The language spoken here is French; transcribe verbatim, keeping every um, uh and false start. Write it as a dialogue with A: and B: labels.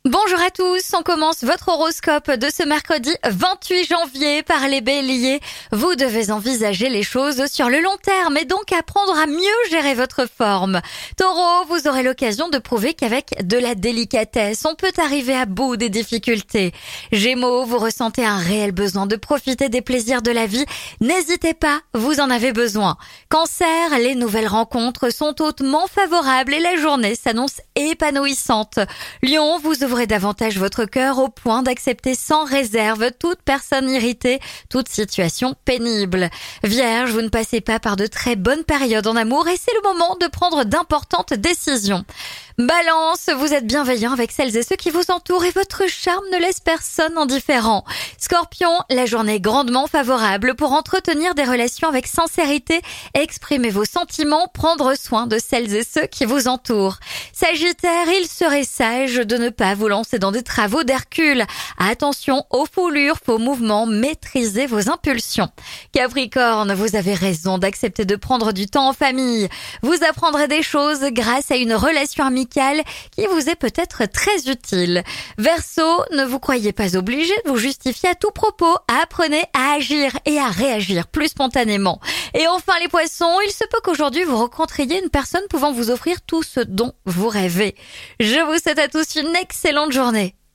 A: Bonjour à tous, on commence votre horoscope de ce mercredi vingt-huit janvier par les béliers. Vous devez envisager les choses sur le long terme et donc apprendre à mieux gérer votre forme. Taureau, vous aurez l'occasion de prouver qu'avec de la délicatesse, on peut arriver à bout des difficultés. Gémeaux, vous ressentez un réel besoin de profiter des plaisirs de la vie. N'hésitez pas, vous en avez besoin. Cancer, les nouvelles rencontres sont hautement favorables et la journée s'annonce épanouissante. Lion, vous ouvrez davantage votre cœur au point d'accepter sans réserve toute personne irritée, toute situation pénible. Vierge, vous ne passez pas par de très bonnes périodes en amour et c'est le moment de prendre d'importantes décisions. Balance, vous êtes bienveillant avec celles et ceux qui vous entourent et votre charme ne laisse personne indifférent. Scorpion, la journée est grandement favorable pour entretenir des relations avec sincérité, exprimer vos sentiments, prendre soin de celles et ceux qui vous entourent. Sagittaire, il serait sage de ne pas vous lancer dans des travaux d'Hercule. Attention aux foulures, faux mouvements, maîtrisez vos impulsions. Capricorne, vous avez raison d'accepter de prendre du temps en famille. Vous apprendrez des choses grâce à une relation amicale qui vous est peut-être très utile. Verseau, ne vous croyez pas obligé de vous justifier à tout propos. Apprenez à agir et à réagir plus spontanément. Et enfin les poissons, il se peut qu'aujourd'hui vous rencontriez une personne pouvant vous offrir tout ce dont vous rêvez. Je vous souhaite à tous une excellente journée.